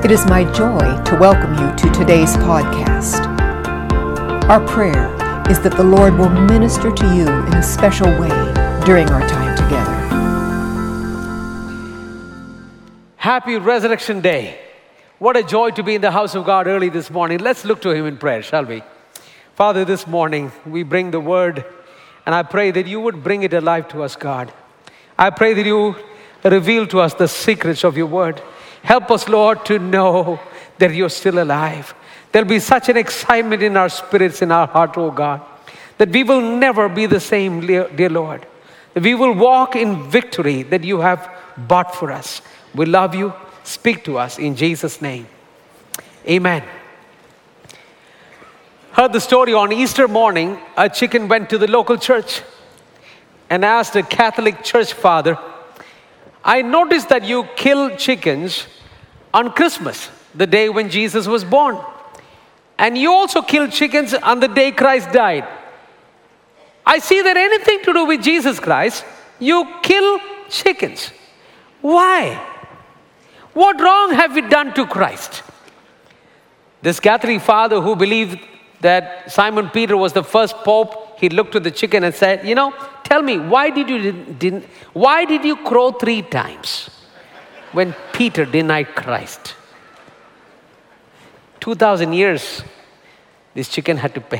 It is my joy to welcome you to today's podcast. Our prayer is that the Lord will minister to you in a special way during our time together. Happy Resurrection Day. What a joy to be in the house of God early this morning. Let's look to Him in prayer, shall we? Father, this morning we bring the Word, and I pray that you would bring it alive to us, God. I pray that you reveal to us the secrets of your Word. Help us, Lord, to know that you're still alive. There'll be such an excitement in our spirits, in our heart, oh God, that we will never be the same, dear Lord. That we will walk in victory that you have bought for us. We love you. Speak to us in Jesus' name. Amen. Heard the story on Easter morning. A chicken went to the local church and asked a Catholic church father, I noticed that you kill chickens on Christmas, the day when Jesus was born. And you also kill chickens on the day Christ died. I see that anything to do with Jesus Christ, you kill chickens. Why? What wrong have we done to Christ? This Catholic father who believed that Simon Peter was the first pope, he looked to the chicken and said, tell me, why did you crow 3 times when Peter denied Christ? 2,000 years this chicken had to pay.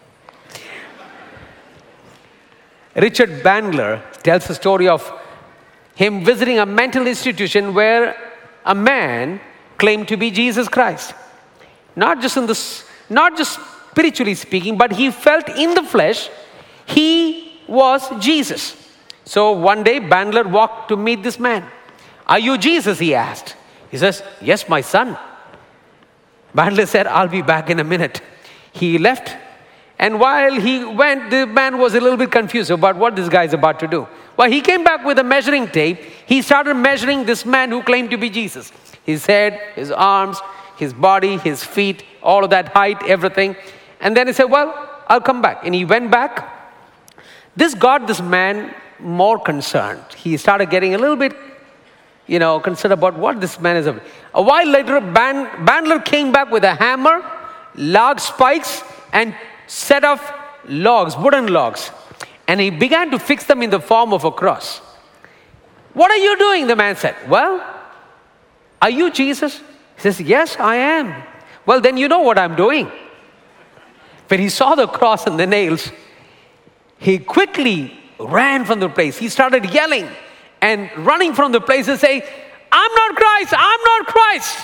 Richard Bandler tells the story of him visiting a mental institution where a man claimed to be Jesus Christ. Not just spiritually speaking, but he felt in the flesh he was Jesus. So one day Bandler walked to meet this man. Are you Jesus? He asked. He says, yes, my son. Bandler said, I'll be back in a minute. He left, and while he went, the man was a little bit confused about what this guy is about to do. Well, he came back with a measuring tape. He started measuring this man who claimed to be Jesus. His head, his arms, his body, his feet, all of that height, everything. And then he said, well, I'll come back. And he went back. This got this man more concerned. He started getting a little bit, concerned about what this man is. A while later, Bandler came back with a hammer, large spikes, and set of logs, wooden logs. And he began to fix them in the form of a cross. What are you doing? The man said. Well, are you Jesus? He says, yes, I am. Well, then you know what I'm doing. When he saw the cross and the nails, he quickly ran from the place. He started yelling and running from the place and saying, I'm not Christ, I'm not Christ.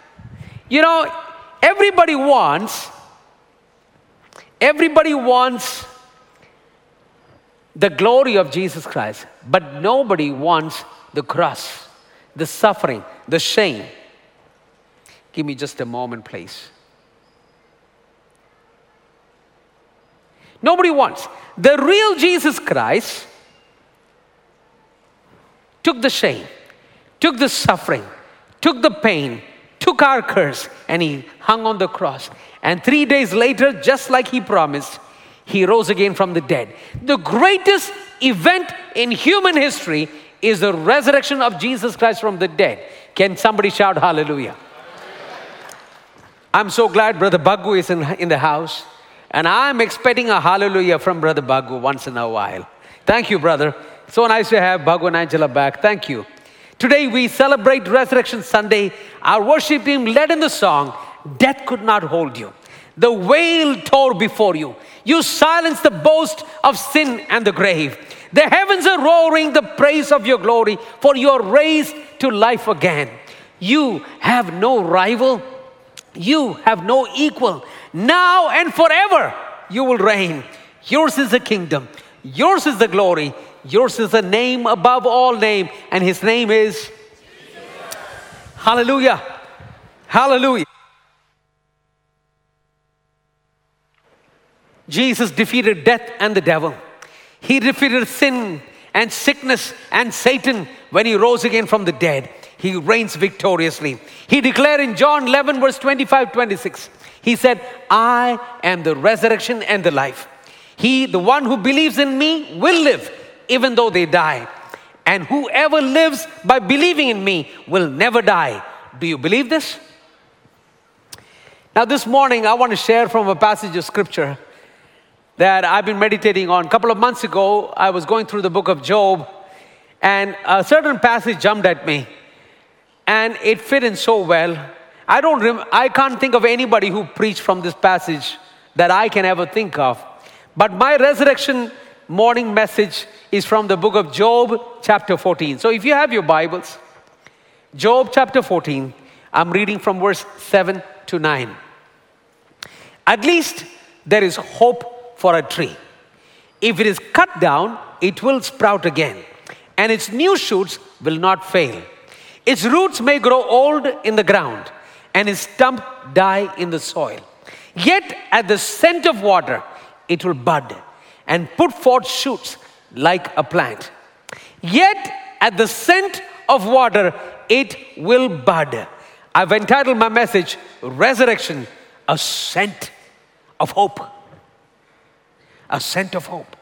Everybody wants the glory of Jesus Christ, but nobody wants the cross, the suffering, the shame. Give me just a moment, please. Nobody wants. The real Jesus Christ took the shame, took the suffering, took the pain, took our curse, and he hung on the cross. And 3 days later, just like he promised, he rose again from the dead. The greatest event in human history is the resurrection of Jesus Christ from the dead. Can somebody shout hallelujah? I'm so glad Brother Bagu is in the house. And I'm expecting a hallelujah from Brother Bagu once in a while. Thank you, brother. So nice to have Bagu and Angela back. Thank you. Today we celebrate Resurrection Sunday. Our worship team led in the song, Death Could Not Hold You. The veil tore before you. You silenced the boast of sin and the grave. The heavens are roaring the praise of your glory, for you are raised to life again. You have no rival. You have no equal. Now and forever you will reign. Yours is the kingdom. Yours is the glory. Yours is the name above all name. And his name is Jesus. Hallelujah. Hallelujah. Jesus defeated death and the devil. He defeated sin and sickness and Satan when he rose again from the dead. He reigns victoriously. He declared in John 11 verse 25-26. He said, I am the resurrection and the life. The one who believes in me will live even though they die. And whoever lives by believing in me will never die. Do you believe this? Now, this morning, I want to share from a passage of Scripture that I've been meditating on. A couple of months ago, I was going through the book of Job, and a certain passage jumped at me, and it fit in so well. I can't think of anybody who preached from this passage that I can ever think of. But my resurrection morning message is from the book of Job, chapter 14. So if you have your Bibles, Job chapter 14, I'm reading from verse 7 to 9. At least there is hope for a tree. If it is cut down, it will sprout again, and its new shoots will not fail. Its roots may grow old in the ground, and its stump die in the soil. Yet at the scent of water, it will bud and put forth shoots like a plant. Yet at the scent of water, it will bud. I've entitled my message, Resurrection, a Scent of Hope. A scent of hope.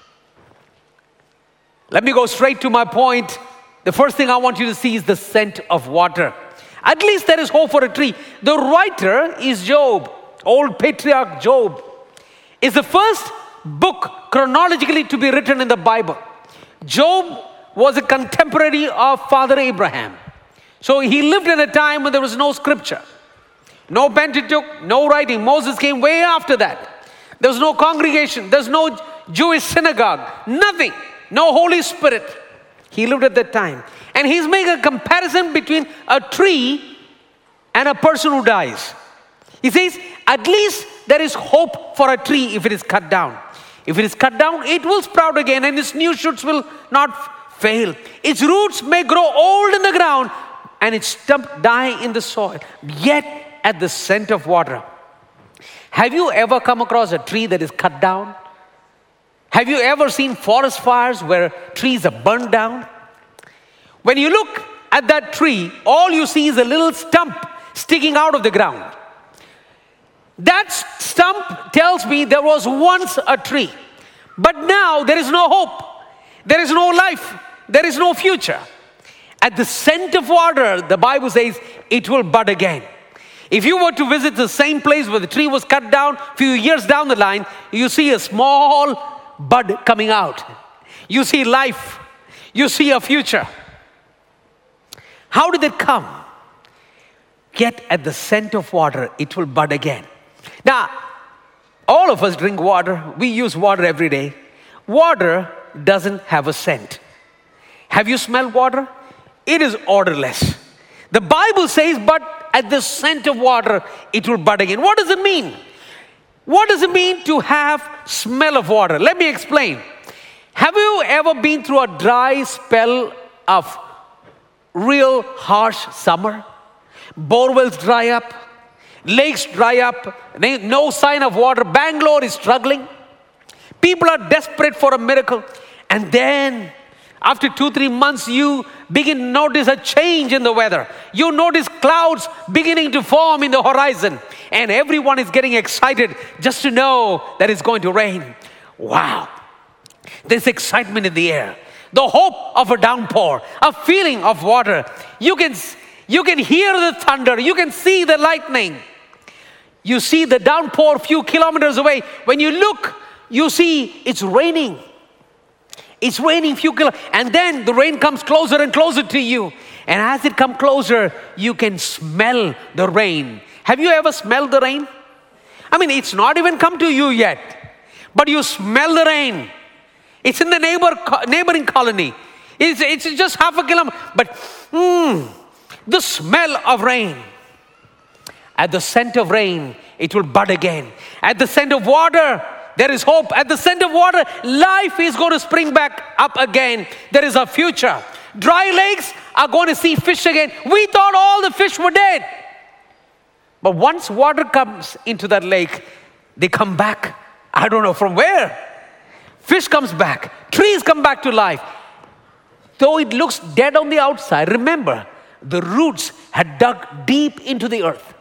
Let me go straight to my point. The first thing I want you to see is the scent of water. At least there is hope for a tree. The writer is Job, old patriarch Job. Is the first book chronologically to be written in the Bible. Job was a contemporary of Father Abraham. So he lived in a time when there was no scripture. No Pentateuch, no writing. Moses came way after that. There was no congregation. There's no Jewish synagogue. Nothing. No Holy Spirit. He lived at that time. And he's making a comparison between a tree and a person who dies. He says, at least there is hope for a tree if it is cut down. If it is cut down, it will sprout again, and its new shoots will not fail. Its roots may grow old in the ground, and its stump die in the soil. Yet at the scent of water. Have you ever come across a tree that is cut down? Have you ever seen forest fires where trees are burned down? When you look at that tree, all you see is a little stump sticking out of the ground. That stump tells me there was once a tree, but now there is no hope. There is no life. There is no future. At the scent of water, the Bible says, it will bud again. If you were to visit the same place where the tree was cut down, a few years down the line, you see a small bud coming out. You see life. You see a future. How did it come? Yet at the scent of water, it will bud again. Now, all of us drink water. We use water every day. Water doesn't have a scent. Have you smelled water? It is odorless. The Bible says, but at the scent of water, it will bud again. What does it mean? What does it mean to have smell of water? Let me explain. Have you ever been through a dry spell of real harsh summer? Borewells dry up. Lakes dry up. No sign of water. Bangalore is struggling. People are desperate for a miracle. And then, after 2-3 months, you begin to notice a change in the weather. You notice clouds beginning to form in the horizon. And everyone is getting excited just to know that it's going to rain. Wow. There's excitement in the air. The hope of a downpour. A feeling of water. You can hear the thunder. You can see the lightning. You see the downpour a few kilometers away. When you look, you see it's raining. It's raining few kilometers. And then the rain comes closer and closer to you. And as it comes closer, you can smell the rain. Have you ever smelled the rain? I mean, it's not even come to you yet. But you smell the rain. It's in the neighboring colony. It's just half a kilometer. But the smell of rain. At the scent of rain, it will bud again. At the scent of water, there is hope. At the scent of water, life is going to spring back up again. There is a future. Dry lakes are going to see fish again. We thought all the fish were dead. But once water comes into that lake, they come back. I don't know from where. Fish comes back. Trees come back to life. Though it looks dead on the outside, remember, the roots had dug deep into the earth.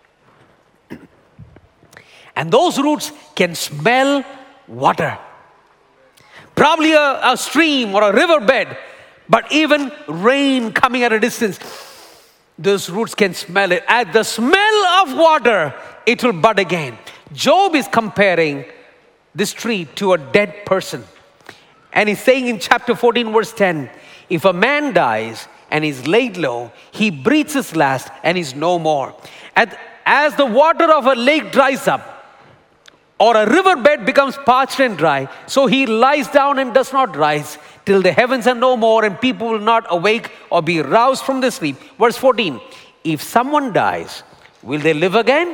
And those roots can smell water. Probably a stream or a riverbed, but even rain coming at a distance, those roots can smell it. At the smell of water, it will bud again. Job is comparing this tree to a dead person. And he's saying in chapter 14, verse 10, if a man dies and is laid low, he breathes his last and is no more. As the water of a lake dries up, or a riverbed becomes parched and dry, so he lies down and does not rise till the heavens are no more and people will not awake or be roused from their sleep. Verse 14, if someone dies, will they live again?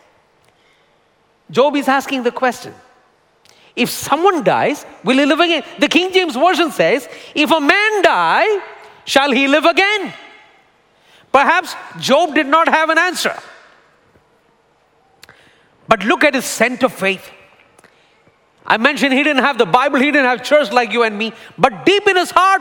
Job is asking the question. If someone dies, will he live again? The King James Version says, if a man die, shall he live again? Perhaps Job did not have an answer. But look at his scent of faith. I mentioned he didn't have the Bible, he didn't have church like you and me, but deep in his heart,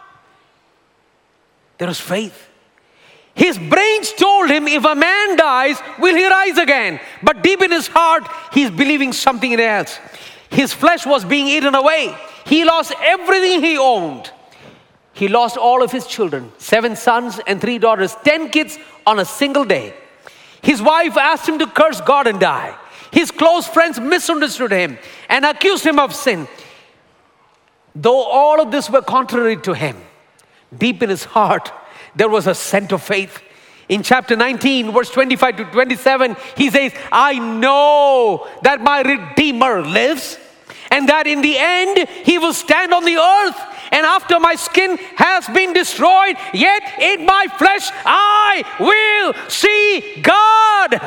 there is faith. His brains told him, if a man dies, will he rise again? But deep in his heart, he's believing something else. His flesh was being eaten away. He lost everything he owned. He lost all of his children, 7 sons and 3 daughters, 10 kids on a single day. His wife asked him to curse God and die. His close friends misunderstood him and accused him of sin. Though all of this were contrary to him, deep in his heart, there was a scent of faith. In chapter 19, verse 25 to 27, he says, I know that my Redeemer lives, and that in the end he will stand on the earth. And after my skin has been destroyed, yet in my flesh I will see God.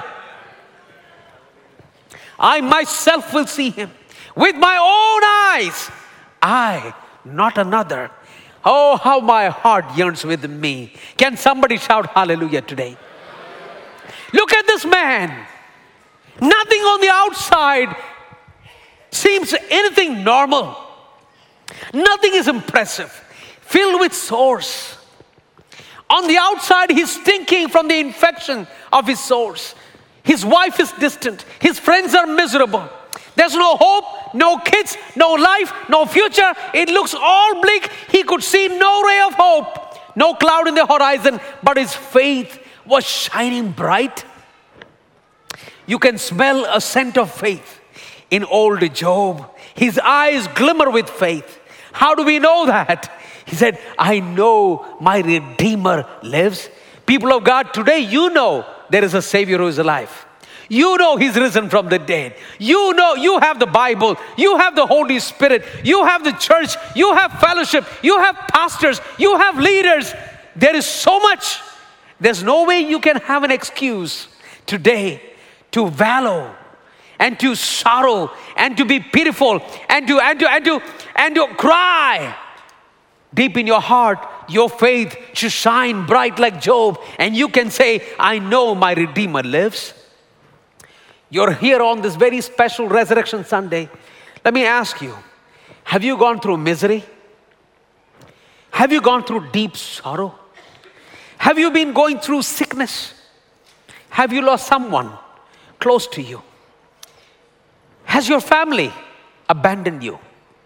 I myself will see him with my own eyes. I, not another. Oh, how my heart yearns within me. Can somebody shout hallelujah today? Look at this man. Nothing on the outside seems anything normal. Nothing is impressive. Filled with sores. On the outside, he's stinking from the infection of his sores. His wife is distant. His friends are miserable. There's no hope, no kids, no life, no future. It looks all bleak. He could see no ray of hope, no cloud in the horizon, but his faith was shining bright. You can smell a scent of faith in old Job. His eyes glimmer with faith. How do we know that? He said, I know my Redeemer lives. People of God, today you know there is a Savior who is alive. You know he's risen from the dead. You know you have the Bible. You have the Holy Spirit. You have the church. You have fellowship. You have pastors. You have leaders. There is so much. There's no way you can have an excuse today to wallow and to sorrow and to be pitiful and to cry. Deep in your heart, your faith should shine bright like Job, and you can say, I know my Redeemer lives. You're here on this very special Resurrection Sunday. Let me ask you, have you gone through misery? Have you gone through deep sorrow? Have you been going through sickness? Have you lost someone close to you? Has your family abandoned you?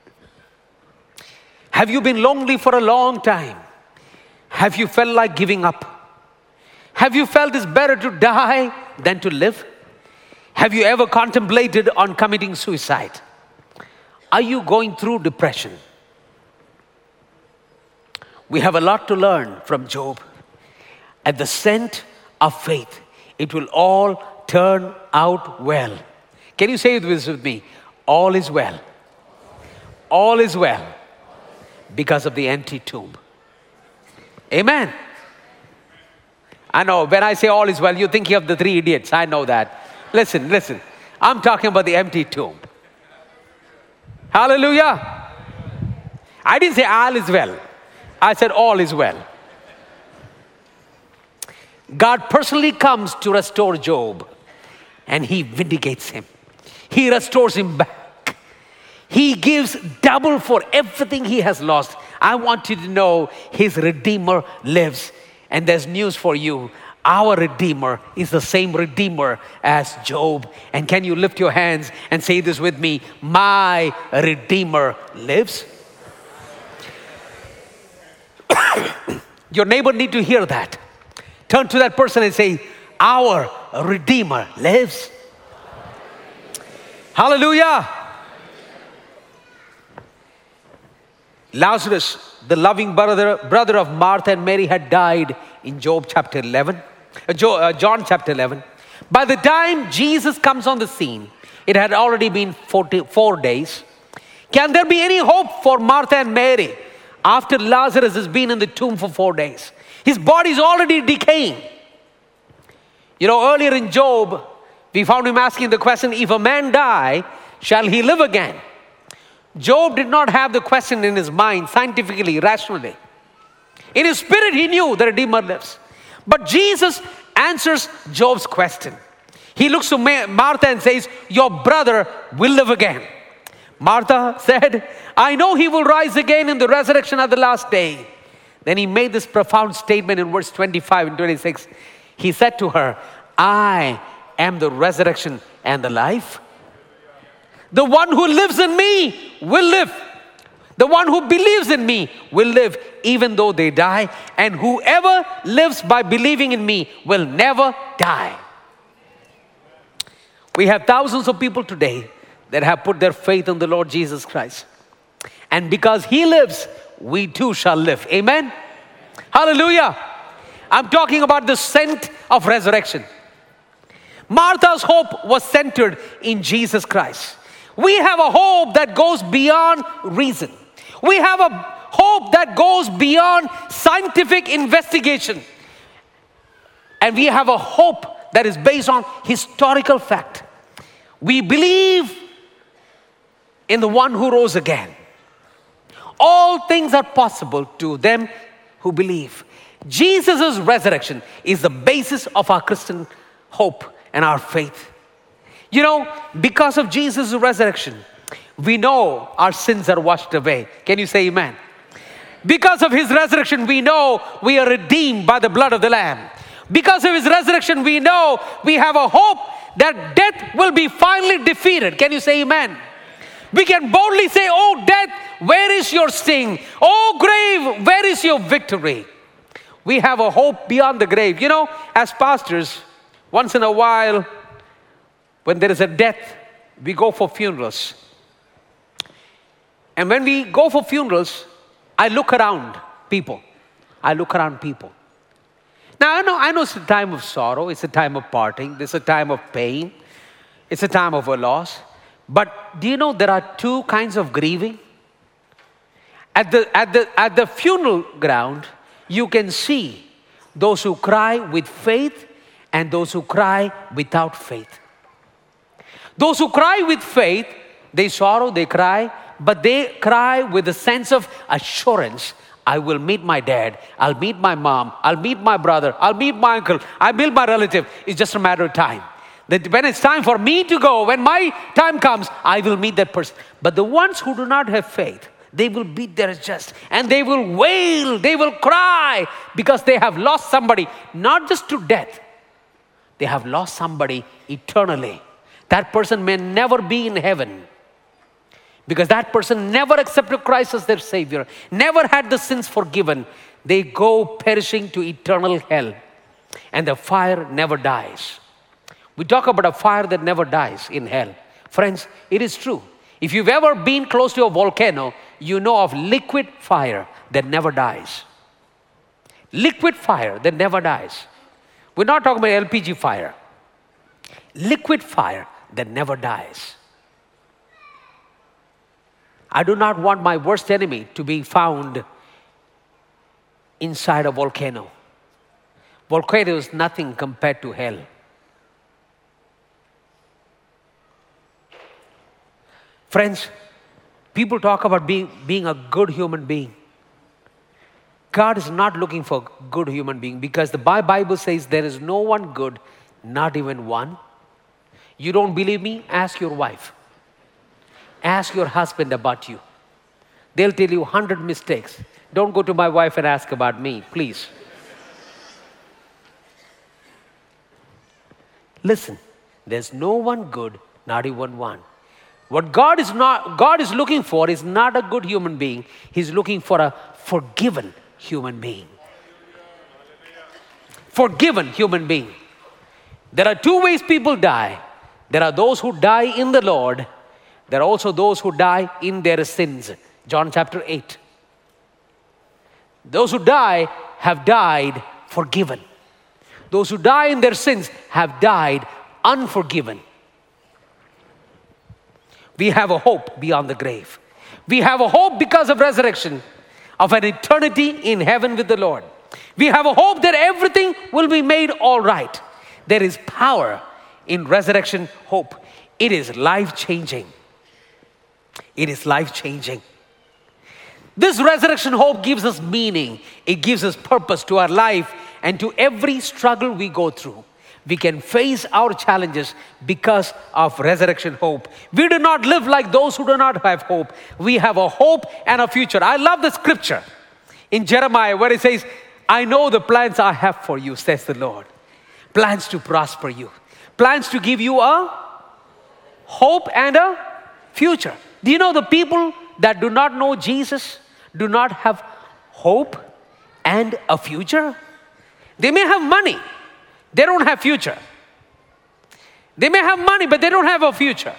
Have you been lonely for a long time? Have you felt like giving up? Have you felt it's better to die than to live? Have you ever contemplated on committing suicide? Are you going through depression? We have a lot to learn from Job. At the scent of faith, it will all turn out well. Can you say this with me? All is well. All is well because of the empty tomb. Amen. I know when I say all is well, you're thinking of the 3 idiots. I know that. Listen. I'm talking about the empty tomb. Hallelujah. I didn't say all is well. I said all is well. God personally comes to restore Job, and he vindicates him. He restores him back. He gives double for everything he has lost. I want you to know his Redeemer lives. And there's news for you. Our Redeemer is the same Redeemer as Job. And can you lift your hands and say this with me? My Redeemer lives. Your neighbor need to hear that. Turn to that person and say, our Redeemer lives. Hallelujah. Lazarus, the loving brother of Martha and Mary, had died in John chapter 11. By the time Jesus comes on the scene, it had already been 44 days. Can there be any hope for Martha and Mary after Lazarus has been in the tomb for 4 days? His body is already decaying. Earlier in Job, we found him asking the question, if a man die, shall he live again? Job did not have the question in his mind scientifically, rationally. In his spirit, he knew the Redeemer lives. But Jesus answers Job's question. He looks to Martha and says, your brother will live again. Martha said, I know he will rise again in the resurrection at the last day. Then he made this profound statement in verse 25 and 26. He said to her, I am the resurrection and the life. The one who lives in me will live. The one who believes in me will live even though they die. And whoever lives by believing in me will never die. We have thousands of people today that have put their faith in the Lord Jesus Christ. And because He lives, we too shall live. Amen? Hallelujah. I'm talking about the scent of resurrection. Martha's hope was centered in Jesus Christ. We have a hope that goes beyond reason. We have a hope that goes beyond scientific investigation. And we have a hope that is based on historical fact. We believe in the one who rose again. All things are possible to them who believe. Jesus' resurrection is the basis of our Christian hope and our faith. Because of Jesus' resurrection, we know our sins are washed away. Can you say amen? Because of His resurrection, we know we are redeemed by the blood of the Lamb. Because of His resurrection, we know we have a hope that death will be finally defeated. Can you say amen? We can boldly say, oh death, where is your sting? Oh grave, where is your victory? We have a hope beyond the grave. As pastors, once in a while, when there is a death, we go for funerals. And when we go for funerals, I look around people. Now, I know it's a time of sorrow. It's a time of parting. It's a time of pain. It's a time of a loss. But do you know there are two kinds of grieving? At the funeral ground, you can see those who cry with faith and those who cry without faith. Those who cry with faith, they sorrow, they cry, but they cry with a sense of assurance. I will meet my dad, I'll meet my mom, I'll meet my brother, I'll meet my uncle, I'll meet my relative. It's just a matter of time. That when it's time for me to go, when my time comes, I will meet that person. But the ones who do not have faith, they will beat their chest and they will wail, they will cry because they have lost somebody, not just to death, they have lost somebody eternally. That person may never be in heaven because that person never accepted Christ as their Savior, never had the sins forgiven. They go perishing to eternal hell and the fire never dies. We talk about a fire that never dies in hell. Friends, it is true. If you've ever been close to a volcano, you know of liquid fire that never dies. Liquid fire that never dies. We're not talking about LPG fire. Liquid fire that never dies. I do not want my worst enemy to be found inside a volcano. Volcano is nothing compared to hell. Friends, people talk about being a good human being. God is not looking for a good human being because the Bible says there is no one good, not even one. You don't believe me? Ask your wife. Ask your husband about you. They'll tell you 100 mistakes. Don't go to my wife and ask about me, please. Listen, there's no one good, not even one. What God is looking for is not a good human being. He's looking for a forgiven human being. Forgiven human being. There are two ways people die. There are those who die in the Lord. There are also those who die in their sins. John chapter 8. Those who die have died forgiven. Those who die in their sins have died unforgiven. We have a hope beyond the grave. We have a hope because of resurrection, of an eternity in heaven with the Lord. We have a hope that everything will be made all right. There is power in resurrection hope. It is life-changing. It is life-changing. This resurrection hope gives us meaning. It gives us purpose to our life and to every struggle we go through. We can face our challenges because of resurrection hope. We do not live like those who do not have hope. We have a hope and a future. I love the scripture in Jeremiah where it says, I know the plans I have for you, says the Lord. Plans to prosper you. Plans to give you a hope and a future. Do you know the people that do not know Jesus do not have hope and a future? They may have money. They don't have future. They may have money, but they don't have a future.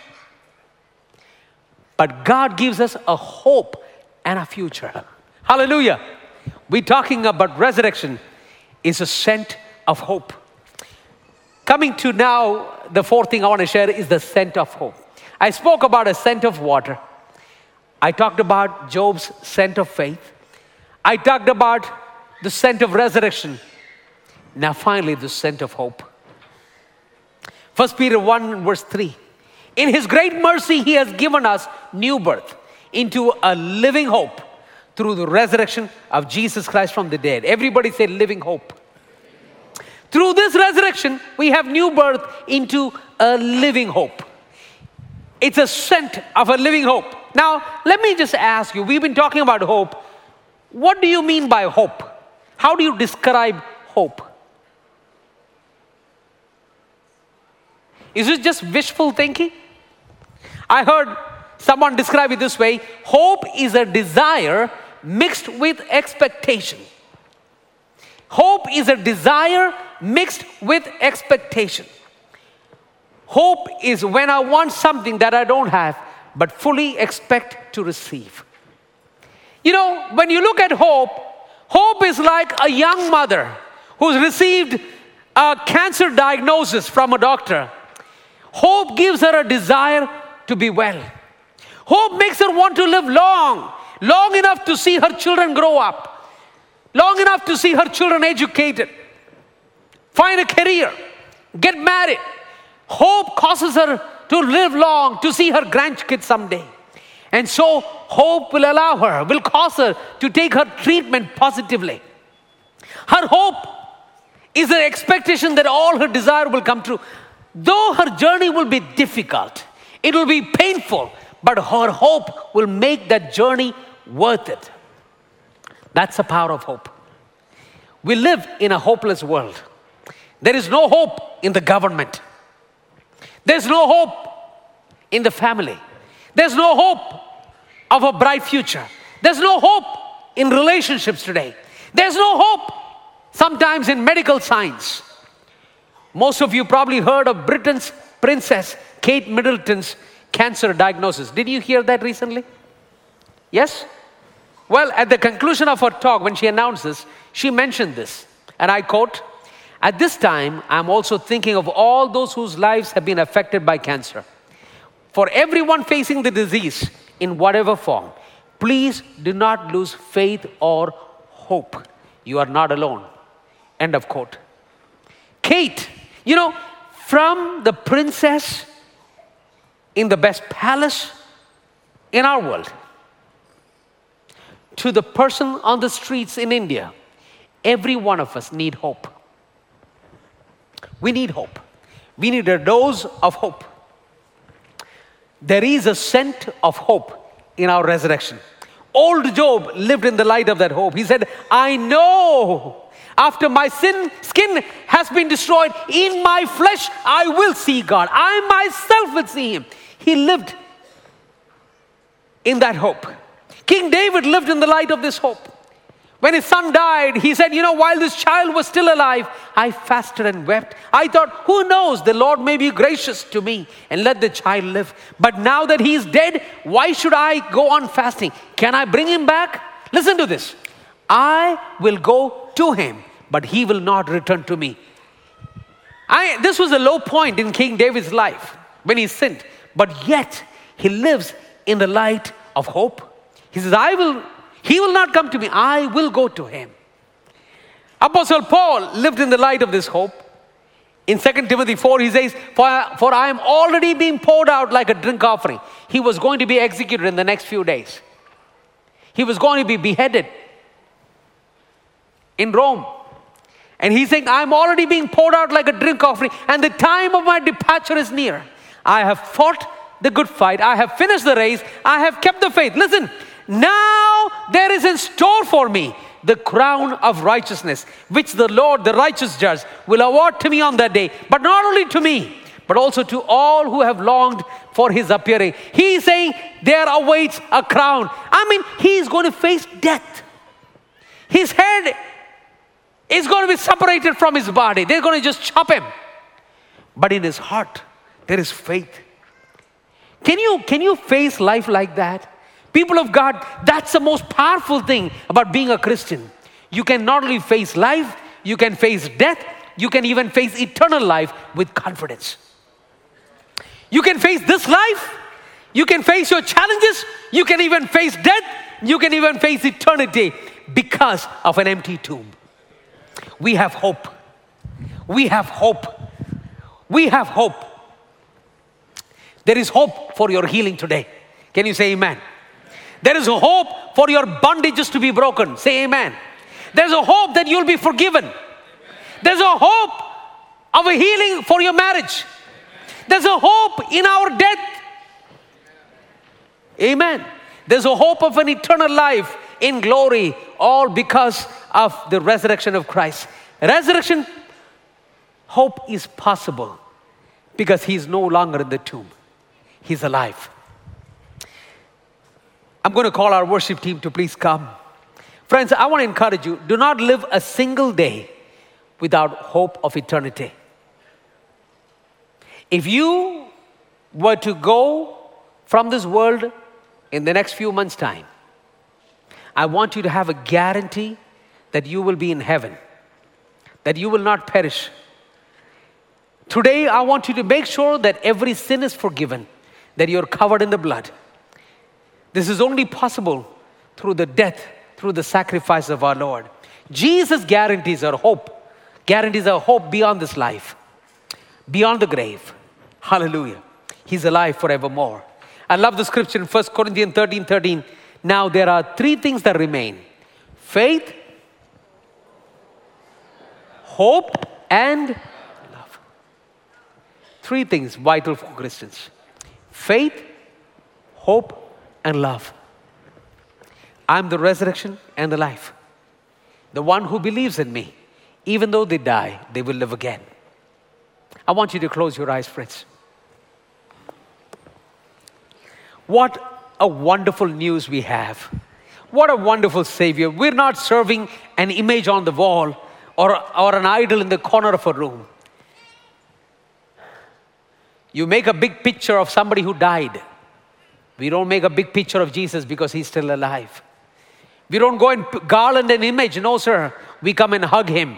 But God gives us a hope and a future. Hallelujah. We're talking about resurrection is a scent of hope. Coming to now, the fourth thing I want to share is the scent of hope. I spoke about a scent of water. I talked about Job's scent of faith. I talked about the scent of resurrection. Now finally, the scent of hope. 1 Peter 1 verse 3. In His great mercy, He has given us new birth into a living hope through the resurrection of Jesus Christ from the dead. Everybody say living hope. Through this resurrection, we have new birth into a living hope. It's a scent of a living hope. Now, let me just ask you, we've been talking about hope. What do you mean by hope? How do you describe hope? Is it just wishful thinking? I heard someone describe it this way. Hope is a desire mixed with expectation. Hope is a desire mixed with expectation. Hope is when I want something that I don't have, but fully expect to receive. You know, when you look at hope, hope is like a young mother who's received a cancer diagnosis from a doctor. Hope gives her a desire to be well. Hope makes her want to live long enough to see her children grow up, long enough to see her children educated, find a career, get married. Hope causes her to live long, to see her grandkids someday. And so hope will allow her, will cause her to take her treatment positively. Her hope is an expectation that all her desire will come true. Though her journey will be difficult, it will be painful, but her hope will make that journey worth it. That's the power of hope. We live in a hopeless world. There is no hope in the government. There's no hope in the family. There's no hope of a bright future. There's no hope in relationships today. There's no hope sometimes in medical science. Most of you probably heard of Britain's Princess Kate Middleton's cancer diagnosis. Did you hear that recently? Yes? Well, at the conclusion of her talk, when she announced this, she mentioned this, and I quote, "At this time, I'm also thinking of all those whose lives have been affected by cancer. For everyone facing the disease in whatever form, please do not lose faith or hope. You are not alone." End of quote. Kate, you know, from the princess in the best palace in our world to the person on the streets in India, every one of us need hope. We need hope. We need a dose of hope. There is a scent of hope in our resurrection. Old Job lived in the light of that hope. He said, I know after my skin has been destroyed, in my flesh I will see God. I myself will see Him. He lived in that hope. King David lived in the light of this hope. When his son died, he said, while this child was still alive, I fasted and wept. I thought, who knows, the Lord may be gracious to me and let the child live. But now that he is dead, why should I go on fasting? Can I bring him back? Listen to this. I will go to him, but he will not return to me. This was a low point in King David's life when he sinned. But yet, he lives in the light of hope. He says, he will not come to me. I will go to him. Apostle Paul lived in the light of this hope. In 2 Timothy 4, he says, for I am already being poured out like a drink offering. He was going to be executed in the next few days. He was going to be beheaded in Rome. And he's saying, I'm already being poured out like a drink offering, and the time of my departure is near. I have fought the good fight. I have finished the race. I have kept the faith. Listen, now there is in store for me the crown of righteousness, which the Lord, the righteous judge, will award to me on that day. But not only to me, but also to all who have longed for his appearing. He is saying there awaits a crown. He is going to face death. His head is going to be separated from his body. They're going to just chop him. But in his heart, there is faith. Can you face life like that? People of God, that's the most powerful thing about being a Christian. You can not only face life, you can face death, you can even face eternal life with confidence. You can face this life, you can face your challenges, you can even face death, you can even face eternity because of an empty tomb. We have hope. We have hope. We have hope. There is hope for your healing today. Can you say amen? There is a hope for your bondages to be broken. Say amen. There's a hope that you'll be forgiven. There's a hope of a healing for your marriage. There's a hope in our death. Amen. There's a hope of an eternal life in glory, all because of the resurrection of Christ. Resurrection, hope is possible because he's no longer in the tomb. He's alive. I'm going to call our worship team to please come. Friends, I want to encourage you, do not live a single day without hope of eternity. If you were to go from this world in the next few months' time, I want you to have a guarantee that you will be in heaven, that you will not perish. Today, I want you to make sure that every sin is forgiven, that you're covered in the blood. This is only possible through the death, through the sacrifice of our Lord. Jesus guarantees our hope beyond this life, beyond the grave. Hallelujah. He's alive forevermore. I love the scripture in 1 Corinthians 13:13. Now there are three things that remain: faith, hope, and love. Three things vital for Christians: faith, hope, and love. I'm the resurrection and the life. The one who believes in me, even though they die, they will live again. I want you to close your eyes, friends. What a wonderful news we have. What a wonderful Savior. We're not serving an image on the wall or an idol in the corner of a room. You make a big picture of somebody who died. We don't make a big picture of Jesus because he's still alive. We don't go and garland an image. No, sir. We come and hug him.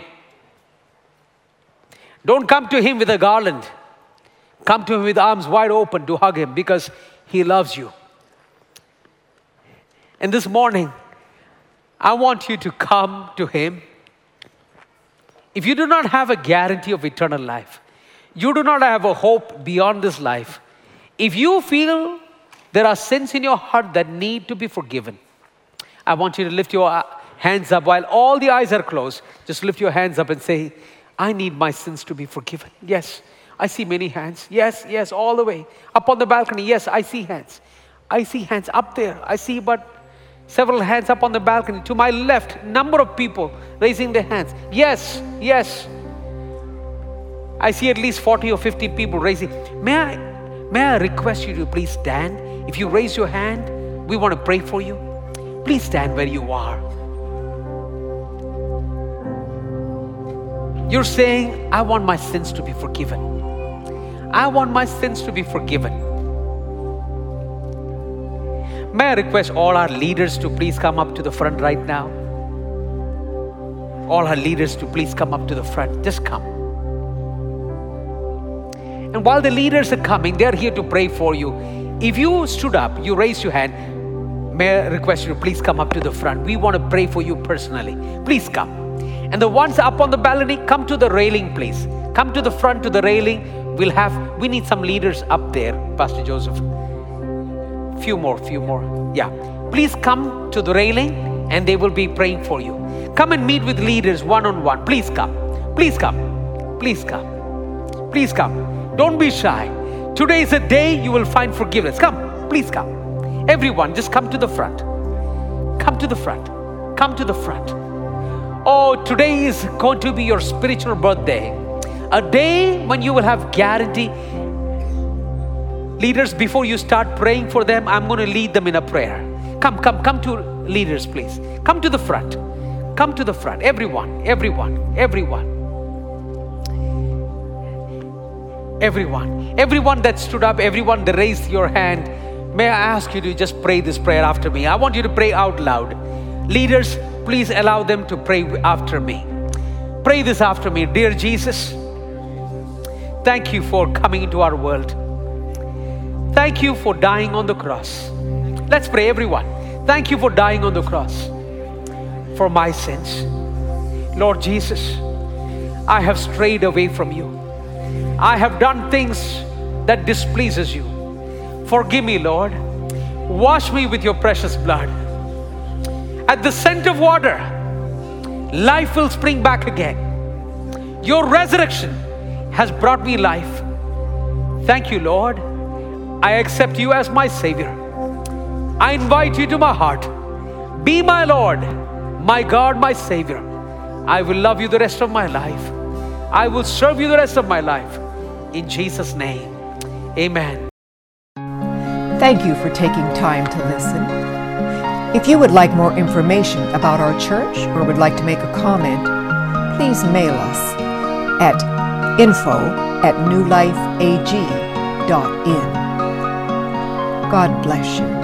Don't come to him with a garland. Come to him with arms wide open to hug him because he loves you. And this morning, I want you to come to him. If you do not have a guarantee of eternal life, you do not have a hope beyond this life, if you feel there are sins in your heart that need to be forgiven, I want you to lift your hands up while all the eyes are closed. Just lift your hands up and say, I need my sins to be forgiven. Yes, I see many hands. Yes, yes, all the way. Up on the balcony, yes, I see hands. I see hands up there. I see but several hands up on the balcony. To my left, number of people raising their hands. Yes, yes. I see at least 40 or 50 people raising. May I request you to please stand? If you raise your hand, we want to pray for you. Please stand where you are. You're saying, I want my sins to be forgiven. I want my sins to be forgiven. May I request all our leaders to please come up to the front right now? All our leaders to please come up to the front. Just come. And while the leaders are coming, they are here to pray for you. If you stood up, you raised your hand, may I request you to please come up to the front. We want to pray for you personally. Please come. And the ones up on the balcony, come to the railing, please. Come to the front, to the railing. We need some leaders up there, Pastor Joseph. Few more. Yeah. Please come to the railing and they will be praying for you. Come and meet with leaders one-on-one. Please come. Please come. Please come. Please come. Don't be shy. Today is a day you will find forgiveness. Come. Please come. Everyone, just come to the front. Come to the front. Come to the front. Oh, today is going to be your spiritual birthday. A day when you will have guarantee. Leaders, before you start praying for them, I'm going to lead them in a prayer. Come to leaders, please. Come to the front. Come to the front. Everyone. Everyone that stood up, everyone that raised your hand, may I ask you to just pray this prayer after me. I want you to pray out loud. Leaders, please allow them to pray after me. Pray this after me. Dear Jesus, thank you for coming into our world. Thank you for dying on the cross. Let's pray, everyone. Thank you for dying on the cross for my sins. Lord Jesus, I have strayed away from you. I have done things that displeases you. Forgive me, Lord. Wash me with your precious blood. At the scent of water, life will spring back again. Your resurrection has brought me life. Thank you, Lord. I accept you as my Savior. I invite you to my heart. Be my Lord, my God, my Savior. I will love you the rest of my life. I will serve you the rest of my life. In Jesus' name, amen. Thank you for taking time to listen. If you would like more information about our church or would like to make a comment, please mail us at info@newlifeag.in. God bless you.